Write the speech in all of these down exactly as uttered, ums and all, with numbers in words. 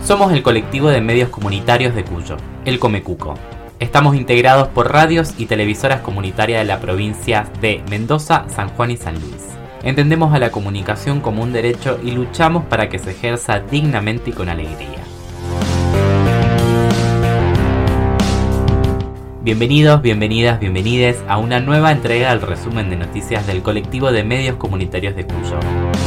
Somos el colectivo de medios comunitarios de Cuyo, el Comecuco. Estamos integrados por radios y televisoras comunitarias de la provincia de Mendoza, San Juan y San Luis. Entendemos a la comunicación como un derecho y luchamos para que se ejerza dignamente y con alegría. Bienvenidos, bienvenidas, bienvenides a una nueva entrega del resumen de noticias del colectivo de medios comunitarios de Cuyo.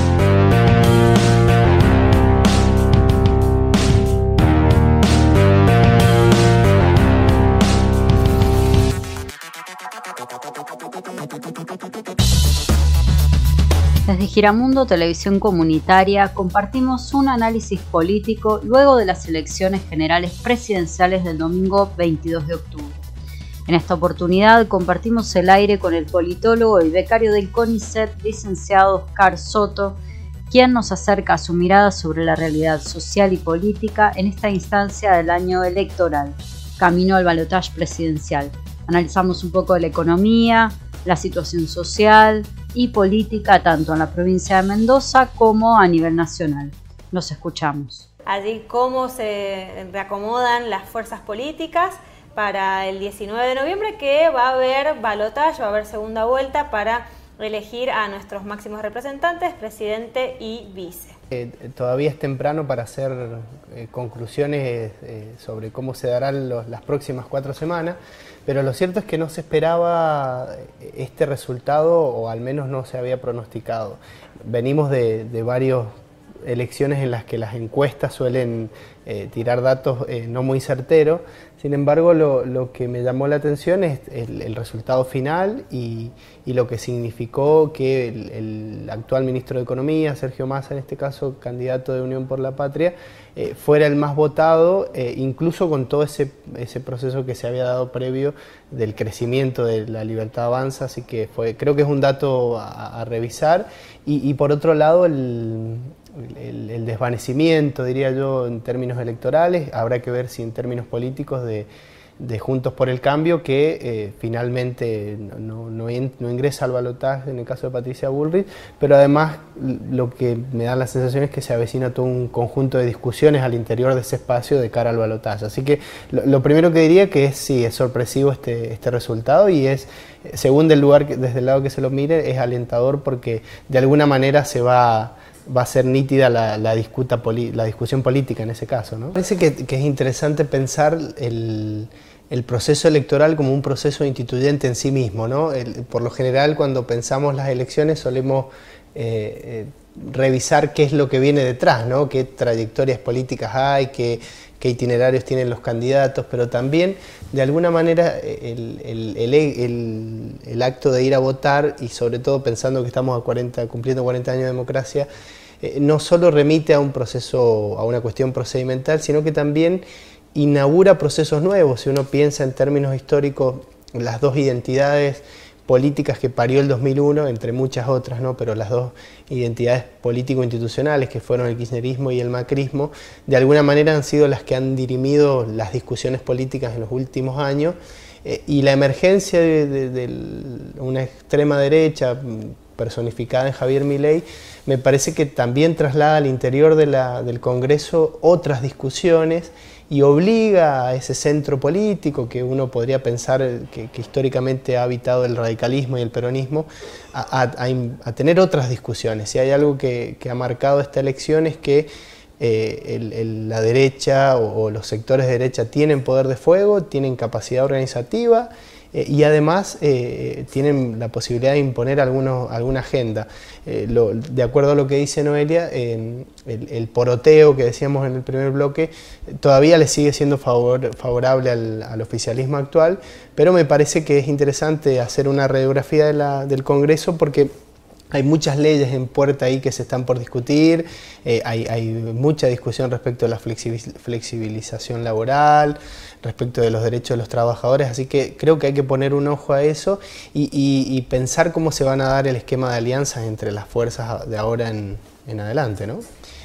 Desde Giramundo Televisión Comunitaria compartimos un análisis político luego de las elecciones generales presidenciales del domingo veintidós de octubre. En esta oportunidad compartimos el aire con el politólogo y becario del CONICET, licenciado Oscar Soto, quien nos acerca a su mirada sobre la realidad social y política en esta instancia del año electoral, camino al balotaje presidencial. Analizamos un poco de la economía, la situación social y política tanto en la provincia de Mendoza como a nivel nacional. Los escuchamos. Allí cómo se reacomodan las fuerzas políticas para el diecinueve de noviembre, que va a haber balotaje, va a haber segunda vuelta para elegir a nuestros máximos representantes, presidente y vice. Eh, todavía es temprano para hacer eh, conclusiones eh, sobre cómo se darán los, las próximas cuatro semanas, pero lo cierto es que no se esperaba este resultado, o al menos no se había pronosticado. Venimos de, de varias elecciones en las que las encuestas suelen eh, tirar datos eh, no muy certeros. Sin embargo, lo, lo que me llamó la atención es el, el resultado final y, y lo que significó que el, el actual ministro de Economía, Sergio Massa, en este caso candidato de Unión por la Patria, eh, fuera el más votado, eh, incluso con todo ese, ese proceso que se había dado previo del crecimiento de la Libertad Avanza. Así que fue, creo que es un dato a, a revisar. Y, y por otro lado, el, el, el desvanecimiento, diría yo, en términos electorales, habrá que ver si en términos políticos de, de Juntos por el Cambio, que eh, finalmente no, no, no ingresa al balotaje en el caso de Patricia Bullrich, pero además lo que me da la sensación es que se avecina todo un conjunto de discusiones al interior de ese espacio de cara al balotaje. Así que lo, lo primero que diría que es, sí, es sorpresivo este, este resultado, y es, según del lugar, desde el lado que se lo mire, es alentador porque de alguna manera se va va a ser nítida la, la, discuta poli, la discusión política en ese caso, ¿no? Parece que, que es interesante pensar el, el proceso electoral como un proceso instituyente en sí mismo, ¿no? El, por lo general, cuando pensamos las elecciones solemos eh, eh, revisar qué es lo que viene detrás, ¿no? Qué trayectorias políticas hay, qué, qué itinerarios tienen los candidatos, pero también, de alguna manera, el, el, el, el, el acto de ir a votar, y sobre todo pensando que estamos a cuarenta, cumpliendo cuarenta años de democracia, eh, no solo remite a un proceso, a una cuestión procedimental, sino que también inaugura procesos nuevos. Si uno piensa en términos históricos, las dos identidades políticas que parió el dos mil uno, entre muchas otras, ¿no? Pero las dos identidades político-institucionales, que fueron el kirchnerismo y el macrismo, de alguna manera han sido las que han dirimido las discusiones políticas en los últimos años, eh, y la emergencia de, de, de una extrema derecha personificada en Javier Milei me parece que también traslada al interior de la, del Congreso otras discusiones y obliga a ese centro político que uno podría pensar que, que históricamente ha habitado el radicalismo y el peronismo a, a, a tener otras discusiones. Si hay algo que, que ha marcado esta elección es que eh, el, el, la derecha o, o los sectores de derecha tienen poder de fuego, tienen capacidad organizativa, Eh, y además eh, tienen la posibilidad de imponer algunos, alguna agenda. Eh, lo, de acuerdo a lo que dice Noelia, eh, el, el poroteo que decíamos en el primer bloque eh, todavía le sigue siendo favor, favorable al, al oficialismo actual, pero me parece que es interesante hacer una radiografía de la, del Congreso, porque hay muchas leyes en puerta ahí que se están por discutir, eh, hay, hay mucha discusión respecto a la flexibilización laboral, respecto de los derechos de los trabajadores, así que creo que hay que poner un ojo a eso y, y, y pensar cómo se van a dar el esquema de alianzas entre las fuerzas de ahora en, en adelante, ¿no?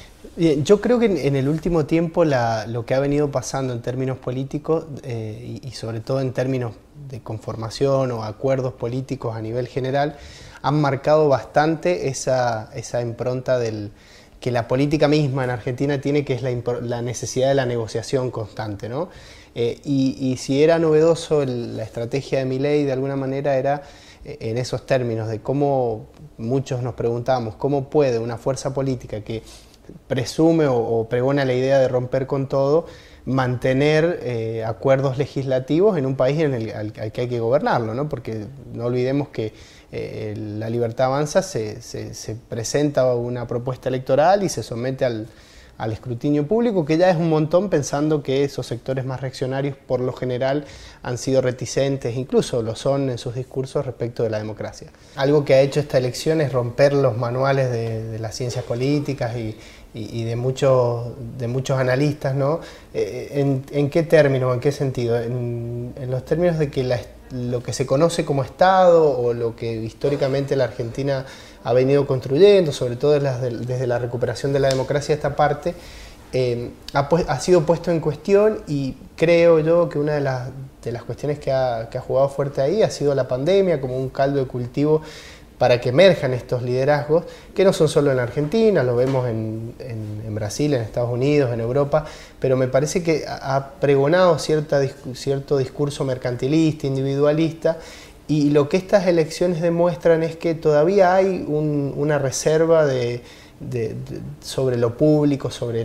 Yo creo que en, en el último tiempo la, lo que ha venido pasando en términos políticos eh, y, y sobre todo en términos de conformación o acuerdos políticos a nivel general han marcado bastante esa, esa impronta del que la política misma en Argentina tiene, que es la, la necesidad de la negociación constante, ¿no? Eh, y, y si era novedoso el, la estrategia de Milei, de alguna manera era eh, en esos términos de cómo muchos nos preguntábamos, cómo puede una fuerza política que presume o, o pregona la idea de romper con todo, mantener eh, acuerdos legislativos en un país en el, al, al que hay que gobernarlo, ¿no? Porque no olvidemos que eh, La Libertad Avanza se, se, se presenta una propuesta electoral y se somete al, al escrutinio público, que ya es un montón, pensando que esos sectores más reaccionarios por lo general han sido reticentes, incluso lo son en sus discursos respecto de la democracia. Algo que ha hecho esta elección es romper los manuales de, de las ciencias políticas y, y, y de, muchos, de muchos analistas, ¿no? Eh, ¿en, ¿En qué términos, en qué sentido? En, en los términos de que la, lo que se conoce como Estado o lo que históricamente la Argentina ha venido construyendo, sobre todo desde la recuperación de la democracia, esta parte, eh, ha, pues, ha sido puesto en cuestión, y creo yo que una de las, de las cuestiones que ha, que ha jugado fuerte ahí ha sido la pandemia, como un caldo de cultivo para que emerjan estos liderazgos, que no son solo en Argentina, lo vemos en, en, en Brasil, en Estados Unidos, en Europa, pero me parece que ha pregonado cierta, cierto discurso mercantilista, individualista, y lo que estas elecciones demuestran es que todavía hay un, una reserva de, de, de, sobre lo público, sobre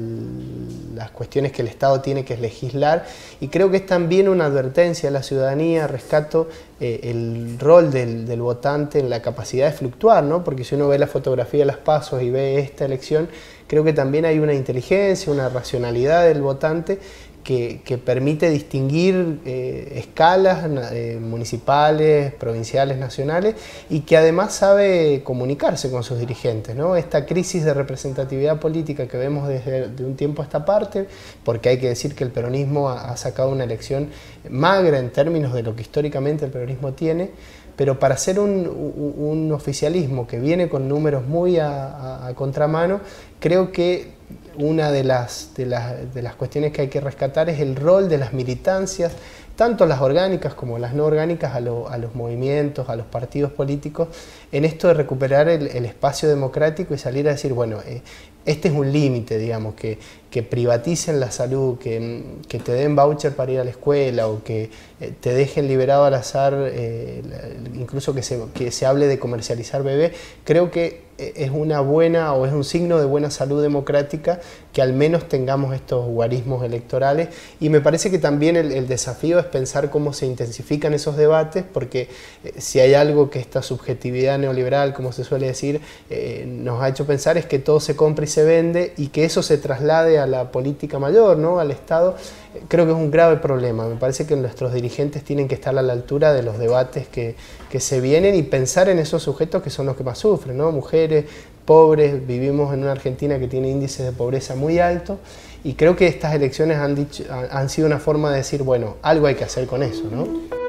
el, las cuestiones que el Estado tiene que legislar, y creo que es también una advertencia a la ciudadanía. Rescato eh, el rol del, del votante en la capacidad de fluctuar, ¿no? Porque si uno ve la fotografía de las PASO y ve esta elección, creo que también hay una inteligencia, una racionalidad del votante Que, que permite distinguir eh, escalas eh, municipales, provinciales, nacionales, y que además sabe comunicarse con sus dirigentes, ¿no? Esta crisis de representatividad política que vemos desde de un tiempo a esta parte, porque hay que decir que el peronismo ha, ha sacado una elección magra en términos de lo que históricamente el peronismo tiene, pero para ser un, un oficialismo que viene con números muy a, a, a contramano, creo que una de las, de, las, de las cuestiones que hay que rescatar es el rol de las militancias, tanto las orgánicas como las no orgánicas, a, lo, a los movimientos, a los partidos políticos, en esto de recuperar el, el espacio democrático y salir a decir, bueno, eh, este es un límite, digamos, que, que privaticen la salud, que, que te den voucher para ir a la escuela, o que eh, te dejen liberado al azar, eh, incluso que se, que se hable de comercializar bebés. Creo que es una buena, o es un signo de buena salud democrática, que al menos tengamos estos guarismos electorales, y me parece que también el, el desafío es pensar cómo se intensifican esos debates, porque eh, si hay algo que esta subjetividad neoliberal, como se suele decir, eh, nos ha hecho pensar, es que todo se compra y se vende, y que eso se traslade a la política mayor, ¿no? Al Estado. Creo que es un grave problema. Me parece que nuestros dirigentes tienen que estar a la altura de los debates que, que se vienen, y pensar en esos sujetos que son los que más sufren, ¿no? Mujeres, pobres. Vivimos en una Argentina que tiene índices de pobreza muy altos, y creo que estas elecciones han, dicho, han sido una forma de decir, bueno, algo hay que hacer con eso, ¿no?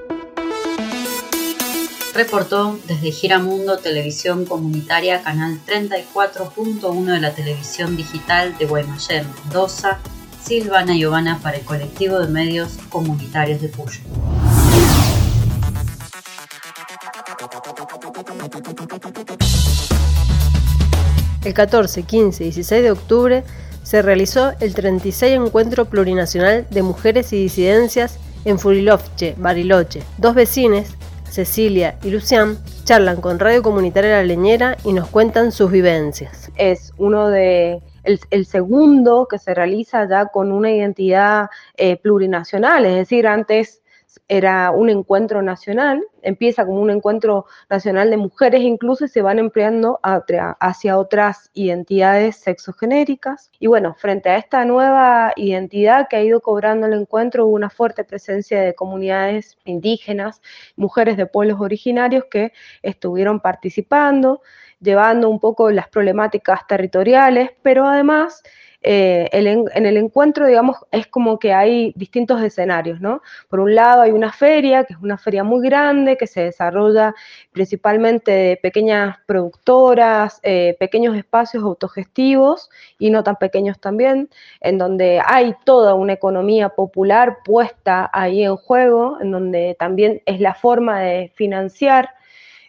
Reportó desde Giramundo Televisión Comunitaria, canal treinta y cuatro punto uno de la televisión digital de Guaymallén, Mendoza, Silvana Giovanna para el colectivo de medios comunitarios de Cuyo. El catorce, quince y dieciséis de octubre se realizó el treinta y seis Encuentro Plurinacional de Mujeres y Disidencias en Furilovche, Bariloche. Dos vecines, Cecilia y Lucián, charlan con Radio Comunitaria La Leñera y nos cuentan sus vivencias. Es uno de el, el segundo que se realiza ya con una identidad eh, plurinacional, es decir, antes era un encuentro nacional, empieza como un encuentro nacional de mujeres incluso, y se van empleando hacia otras identidades sexogenéricas. Y bueno, frente a esta nueva identidad que ha ido cobrando el encuentro, hubo una fuerte presencia de comunidades indígenas, mujeres de pueblos originarios que estuvieron participando, llevando un poco las problemáticas territoriales, pero además Eh, el, en el encuentro, digamos, es como que hay distintos escenarios, ¿no? Por un lado hay una feria, que es una feria muy grande, que se desarrolla principalmente de pequeñas productoras, eh, pequeños espacios autogestivos, y no tan pequeños también, en donde hay toda una economía popular puesta ahí en juego, en donde también es la forma de financiar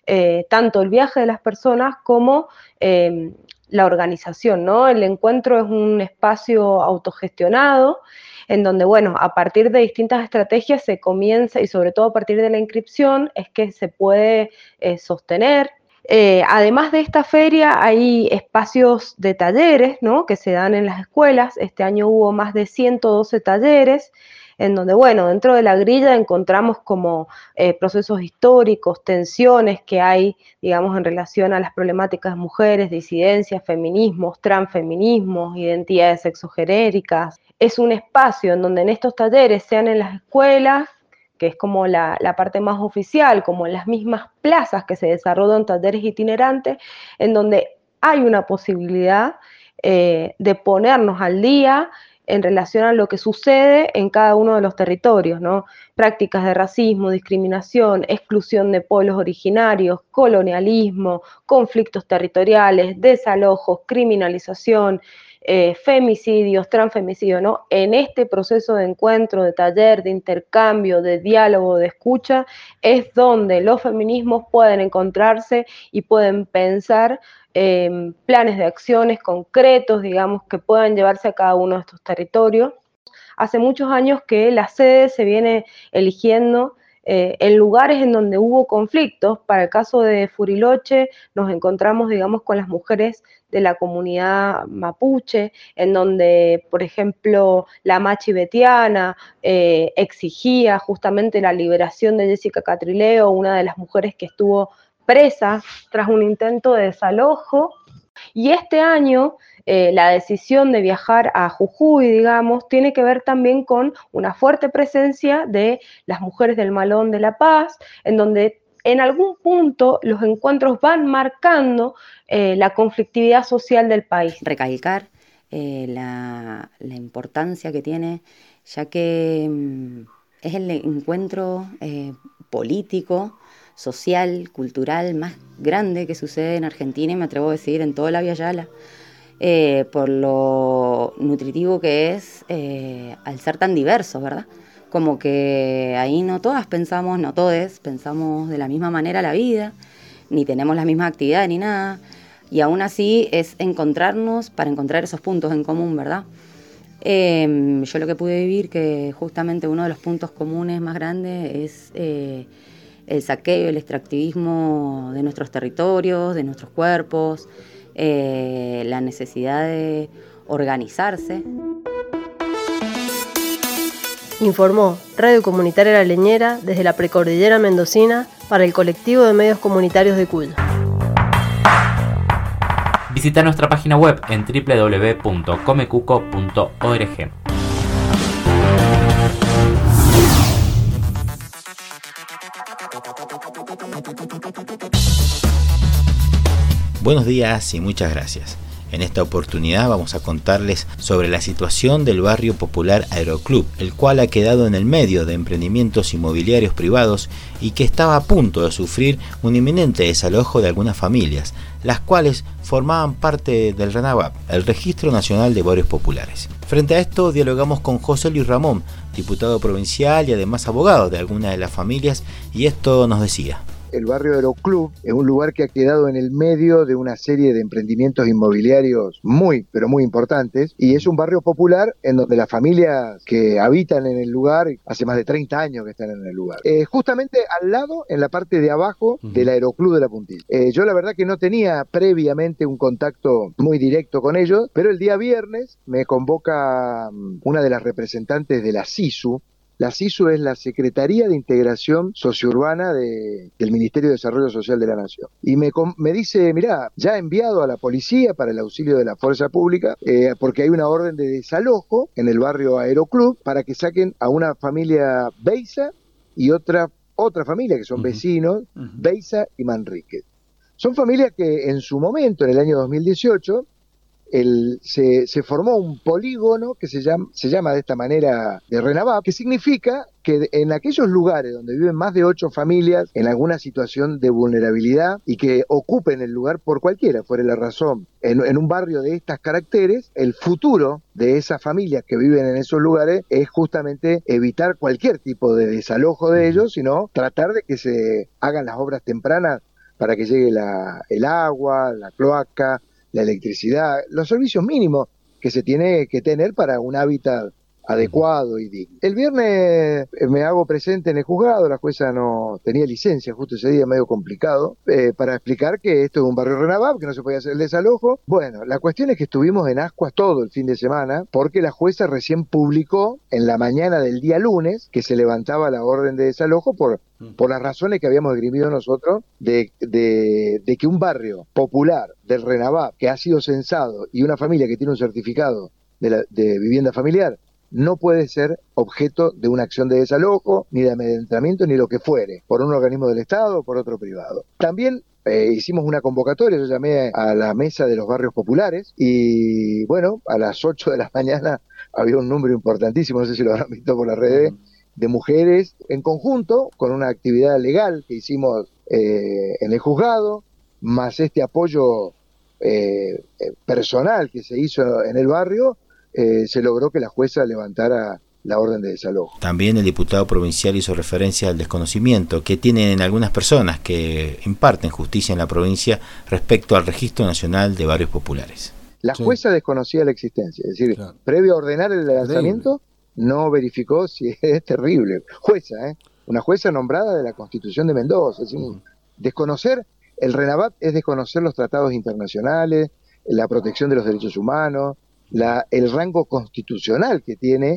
eh, tanto el viaje de las personas como eh, la organización, ¿no? El encuentro es un espacio autogestionado en donde, bueno, a partir de distintas estrategias se comienza, y sobre todo a partir de la inscripción, es que se puede eh, sostener. Eh, además de esta feria hay espacios de talleres, ¿no?, que se dan en las escuelas. Este año hubo más de ciento doce talleres, en donde, bueno, dentro de la grilla encontramos como eh, procesos históricos, tensiones que hay, digamos, en relación a las problemáticas de mujeres, disidencias, feminismos, transfeminismos, identidades sexogenéricas. Es un espacio en donde en estos talleres, sean en las escuelas, que es como la, la parte más oficial, como en las mismas plazas que se desarrollan talleres itinerantes, en donde hay una posibilidad eh, de ponernos al día en relación a lo que sucede en cada uno de los territorios, ¿no? Prácticas de racismo, discriminación, exclusión de pueblos originarios, colonialismo, conflictos territoriales, desalojos, criminalización, eh, femicidios, transfemicidios, ¿no? En este proceso de encuentro, de taller, de intercambio, de diálogo, de escucha, es donde los feminismos pueden encontrarse y pueden pensar Eh, planes de acciones concretos, digamos, que puedan llevarse a cada uno de estos territorios. Hace muchos años que la sede se viene eligiendo eh, en lugares en donde hubo conflictos. Para el caso de Furiloche nos encontramos, digamos, con las mujeres de la comunidad mapuche, en donde, por ejemplo, la Machi Betiana eh, exigía justamente la liberación de Jessica Catrileo, una de las mujeres que estuvo presa tras un intento de desalojo. Y este año eh, la decisión de viajar a Jujuy, digamos, tiene que ver también con una fuerte presencia de las mujeres del Malón de la Paz, en donde en algún punto los encuentros van marcando eh, la conflictividad social del país. Recalcar eh, la, la importancia que tiene, ya que mm, es el encuentro eh, político, social, cultural más grande que sucede en Argentina, y me atrevo a decir en toda la Via Yala, eh, por lo nutritivo que es eh, al ser tan diversos, ¿verdad? Como que ahí no todas pensamos, no todes, pensamos de la misma manera la vida, ni tenemos las mismas actividades ni nada, y aún así es encontrarnos para encontrar esos puntos en común, ¿verdad? Eh, yo lo que pude vivir, que justamente uno de los puntos comunes más grandes es Eh, el saqueo, el extractivismo de nuestros territorios, de nuestros cuerpos, eh, la necesidad de organizarse. Informó Radio Comunitaria La Leñera desde la precordillera mendocina para el colectivo de medios comunitarios de Cuyo. Visita nuestra página web en doble u doble u doble u punto comecuco punto org. Buenos días y muchas gracias. En esta oportunidad vamos a contarles sobre la situación del barrio popular Aeroclub, el cual ha quedado en el medio de emprendimientos inmobiliarios privados y que estaba a punto de sufrir un inminente desalojo de algunas familias, las cuales formaban parte del RENAVAP, el Registro Nacional de Barrios Populares. Frente a esto dialogamos con José Luis Ramón, diputado provincial y además abogado de algunas de las familias, y esto nos decía. El barrio Aeroclub es un lugar que ha quedado en el medio de una serie de emprendimientos inmobiliarios muy, pero muy importantes, y es un barrio popular en donde las familias que habitan en el lugar, hace más de treinta años que están en el lugar, eh, justamente al lado, en la parte de abajo del Aeroclub de la Puntilla. Eh, yo la verdad que no tenía previamente un contacto muy directo con ellos, pero el día viernes me convoca una de las representantes de la SISU. La SISU es la Secretaría de Integración Sociourbana de, del Ministerio de Desarrollo Social de la Nación. Y me, me dice, mirá, ya he enviado a la policía para el auxilio de la fuerza pública, eh, porque hay una orden de desalojo en el barrio Aeroclub para que saquen a una familia Beiza y otra, otra familia que son uh-huh. vecinos, uh-huh. Beiza y Manríquez. Son familias que en su momento, en el año dos mil dieciocho, El, se, se formó un polígono que se llama, se llama de esta manera de RENAVAP, que significa que en aquellos lugares donde viven más de ocho familias en alguna situación de vulnerabilidad y que ocupen el lugar por cualquiera fuera la razón, en, en un barrio de estas caracteres, el futuro de esas familias que viven en esos lugares es justamente evitar cualquier tipo de desalojo de ellos, sino tratar de que se hagan las obras tempranas para que llegue la, el agua, la cloaca, la electricidad, los servicios mínimos que se tiene que tener para un hábitat adecuado y digno. El viernes me hago presente en el juzgado, la jueza no tenía licencia justo ese día, medio complicado, eh, para explicar que esto es un barrio RENAVAP, que no se podía hacer el desalojo. Bueno, la cuestión es que estuvimos en Ascuas todo el fin de semana, porque la jueza recién publicó en la mañana del día lunes que se levantaba la orden de desalojo por, por las razones que habíamos esgrimido nosotros de, de, de que un barrio popular del RENAVAP, que ha sido censado, y una familia que tiene un certificado de, la, de vivienda familiar, no puede ser objeto de una acción de desalojo, ni de amedrentamiento, ni lo que fuere, por un organismo del Estado o por otro privado. También eh, hicimos una convocatoria, yo llamé a la mesa de los barrios populares y bueno, a las ocho de la mañana había un número importantísimo, no sé si lo habrán visto por las redes, de mujeres en conjunto con una actividad legal que hicimos eh, en el juzgado, más este apoyo eh, personal que se hizo en el barrio. Eh, se logró que la jueza levantara la orden de desalojo. También el diputado provincial hizo referencia al desconocimiento que tienen algunas personas que imparten justicia en la provincia respecto al Registro Nacional de Barrios Populares. La sí. jueza desconocía la existencia, es decir, claro. previo a ordenar el lanzamiento, no verificó si es terrible. Jueza, ¿eh? Una jueza nombrada de la Constitución de Mendoza. Es decir, uh-huh. Desconocer, el RENAVAP es desconocer los tratados internacionales, la protección de los derechos humanos, La, el rango constitucional que tiene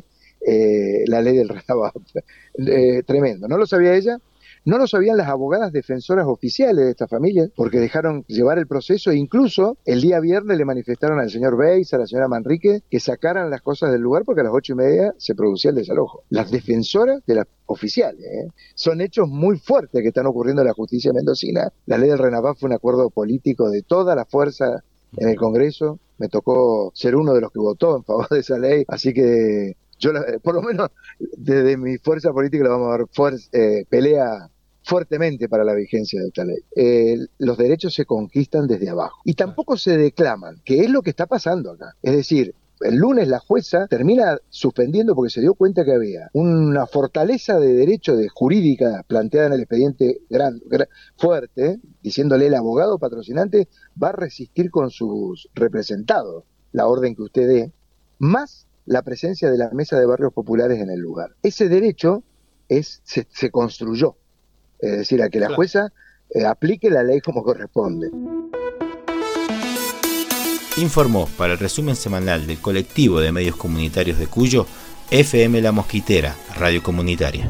eh, la ley del RENAVAP. Eh, tremendo. ¿No lo sabía ella? No lo sabían las abogadas defensoras oficiales de esta familia, porque dejaron llevar el proceso e incluso el día viernes le manifestaron al señor Beis, a la señora Manrique, que sacaran las cosas del lugar porque a las ocho y media se producía el desalojo. Las defensoras de las oficiales, ¿eh? Son hechos muy fuertes que están ocurriendo en la justicia mendocina. La ley del RENAVAP fue un acuerdo político de toda la fuerza en el Congreso. Me tocó ser uno de los que votó en favor de esa ley, así que yo, por lo menos desde mi fuerza política, le vamos a dar fuerza, eh, pelea fuertemente para la vigencia de esta ley. Eh, los derechos se conquistan desde abajo y tampoco se declaman, que es lo que está pasando acá. Es decir, el lunes la jueza termina suspendiendo porque se dio cuenta que había una fortaleza de derecho de jurídica planteada en el expediente gran, gran, fuerte, diciéndole el abogado patrocinante va a resistir con sus representados la orden que usted dé, más la presencia de la mesa de barrios populares en el lugar. Ese derecho es se, se construyó, es decir, a que la jueza eh, aplique la ley como corresponde. Informó para el resumen semanal del colectivo de medios comunitarios de Cuyo, F M La Mosquitera, radio comunitaria.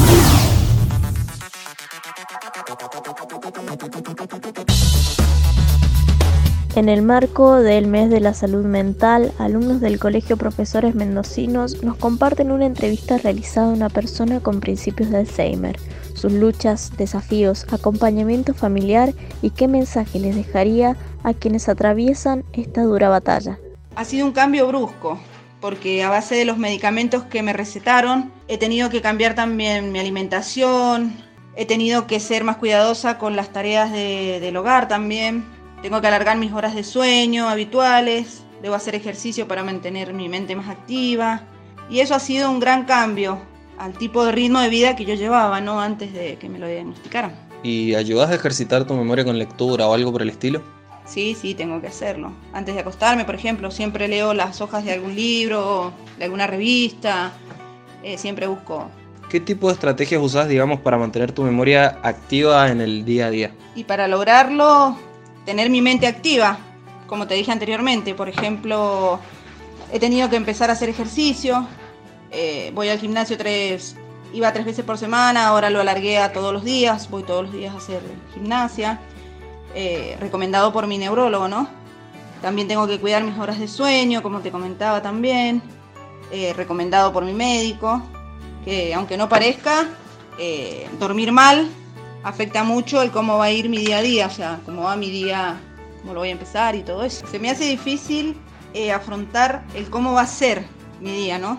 En el marco del mes de la salud mental, alumnos del Colegio Profesores Mendocinos nos comparten una entrevista realizada a una persona con principios de Alzheimer, sus luchas, desafíos, acompañamiento familiar y qué mensaje les dejaría a quienes atraviesan esta dura batalla. Ha sido un cambio brusco, porque a base de los medicamentos que me recetaron, he tenido que cambiar también mi alimentación, he tenido que ser más cuidadosa con las tareas de, del hogar también. Tengo que alargar mis horas de sueño habituales, debo hacer ejercicio para mantener mi mente más activa. Y eso ha sido un gran cambio al tipo de ritmo de vida que yo llevaba, ¿no? Antes de que me lo diagnosticaran. ¿Y ayudas a ejercitar tu memoria con lectura o algo por el estilo? Sí, sí, tengo que hacerlo. Antes de acostarme, por ejemplo, siempre leo las hojas de algún libro, de alguna revista, eh, siempre busco. ¿Qué tipo de estrategias usás, digamos, para mantener tu memoria activa en el día a día? Y para lograrlo, tener mi mente activa, como te dije anteriormente. Por ejemplo, he tenido que empezar a hacer ejercicio, eh, voy al gimnasio tres, iba tres veces por semana, ahora lo alargué a todos los días, voy todos los días a hacer gimnasia, eh, recomendado por mi neurólogo, ¿no? También tengo que cuidar mis horas de sueño, como te comentaba también, eh, recomendado por mi médico, que aunque no parezca, eh, dormir mal afecta mucho el cómo va a ir mi día a día, o sea, cómo va mi día, cómo lo voy a empezar y todo eso. Se me hace difícil eh, afrontar el cómo va a ser mi día, ¿no?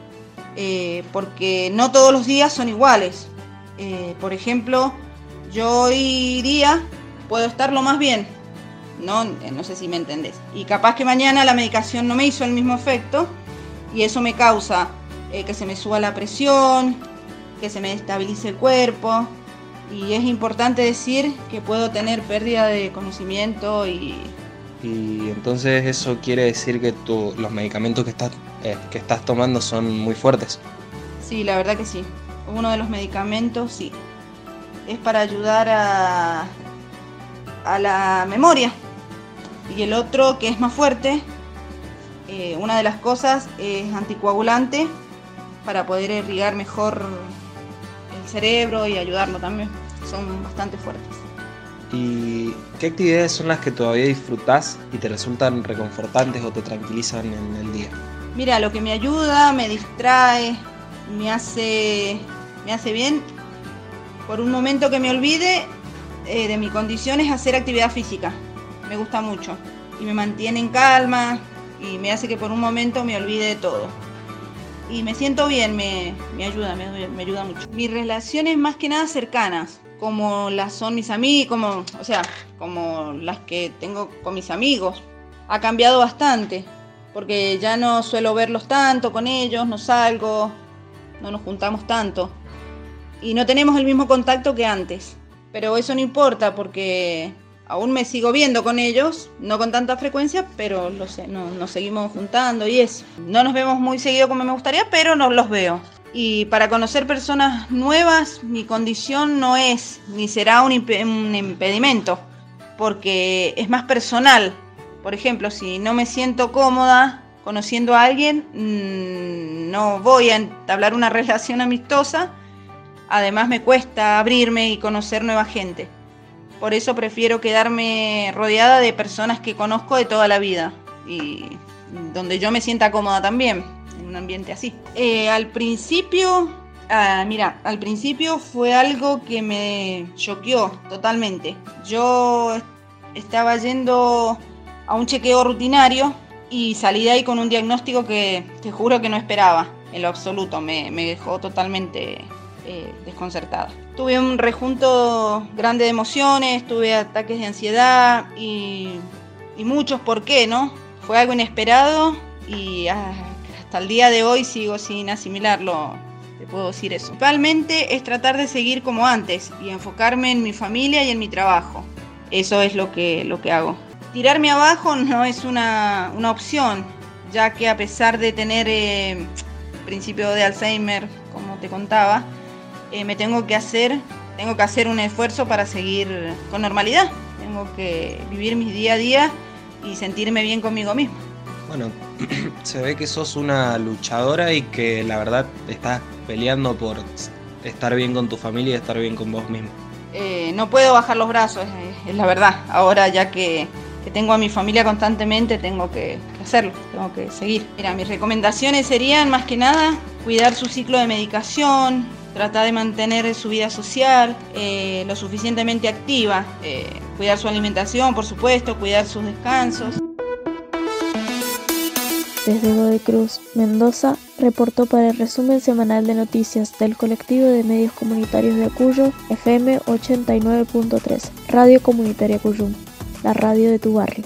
Eh, porque no todos los días son iguales. Eh, por ejemplo, yo hoy día puedo estar lo más bien, no, no sé si me entendés. Y capaz que mañana la medicación no me hizo el mismo efecto y eso me causa eh, que se me suba la presión, que se me estabilice el cuerpo. Y es importante decir que puedo tener pérdida de conocimiento y... Y entonces eso quiere decir que tu, los medicamentos que estás, eh, que estás tomando son muy fuertes. Sí, la verdad que sí. Uno de los medicamentos, sí. Es para ayudar a, a la memoria. Y el otro, que es más fuerte, eh, una de las cosas es anticoagulante para poder irrigar mejor el cerebro y ayudarlo también. Son bastante fuertes. ¿Y qué actividades son las que todavía disfrutás y te resultan reconfortantes o te tranquilizan en el día? Mira, lo que me ayuda, me distrae, me hace, me hace bien. Por un momento que me olvide eh, de mi condición es hacer actividad física. Me gusta mucho y me mantiene en calma y me hace que por un momento me olvide de todo. Y me siento bien, me, me ayuda, me, me ayuda mucho. Mis relaciones más que nada cercanas, como las son mis amigos, como, o sea, como las que tengo con mis amigos, ha cambiado bastante, porque ya no suelo verlos tanto con ellos, no salgo, no nos juntamos tanto y no tenemos el mismo contacto que antes. Pero eso no importa porque aún me sigo viendo con ellos, no con tanta frecuencia, pero lo sé, no, nos seguimos juntando y eso. No nos vemos muy seguido como me gustaría, pero nos los veo. Y para conocer personas nuevas, mi condición no es ni será un, imp- un impedimento, porque es más personal. Por ejemplo, si no me siento cómoda conociendo a alguien, mmm, no voy a entablar una relación amistosa. Además me cuesta abrirme y conocer nueva gente. Por eso prefiero quedarme rodeada de personas que conozco de toda la vida y donde yo me sienta cómoda también, en un ambiente así. Eh, al principio, ah, mira, al principio fue algo que me choqueó totalmente. Yo estaba yendo a un chequeo rutinario y salí de ahí con un diagnóstico que te juro que no esperaba, en lo absoluto, me, me dejó totalmente eh, desconcertada. Tuve un rejunto grande de emociones, tuve ataques de ansiedad y, y muchos por qué, ¿no? Fue algo inesperado y ah, hasta el día de hoy sigo sin asimilarlo, te puedo decir eso. Principalmente es tratar de seguir como antes y enfocarme en mi familia y en mi trabajo. Eso es lo que, lo que hago. Tirarme abajo no es una, una opción, ya que a pesar de tener eh, principio de Alzheimer, como te contaba, eh, me tengo que hacer, tengo que hacer un esfuerzo para seguir con normalidad. Tengo que vivir mi día a día y sentirme bien conmigo misma. Bueno, se ve que sos una luchadora y que la verdad estás peleando por estar bien con tu familia y estar bien con vos mismo. Eh, no puedo bajar los brazos, es, es la verdad. Ahora ya que, que tengo a mi familia constantemente, tengo que, que hacerlo, tengo que seguir. Mira, mis recomendaciones serían más que nada cuidar su ciclo de medicación, tratar de mantener su vida social eh, lo suficientemente activa, eh, cuidar su alimentación, por supuesto, cuidar sus descansos. Desde Godoy Cruz, Mendoza, reportó para el resumen semanal de noticias del colectivo de medios comunitarios de Cuyo, F M ochenta y nueve punto tres, Radio Comunitaria Cuyum, la radio de tu barrio.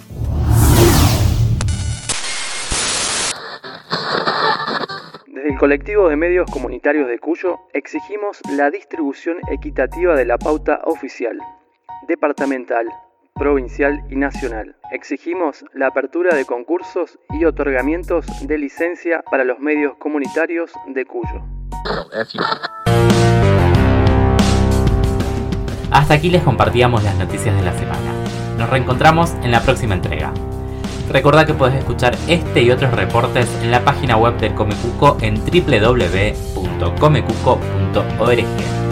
Desde el colectivo de medios comunitarios de Cuyo exigimos la distribución equitativa de la pauta oficial, departamental, provincial y nacional. Exigimos la apertura de concursos y otorgamientos de licencia para los medios comunitarios de Cuyo. Hasta aquí les compartíamos las noticias de la semana. Nos reencontramos en la próxima entrega. Recordá que podés escuchar este y otros reportes en la página web del Comecuco en doble u doble u doble u punto comecuco punto org.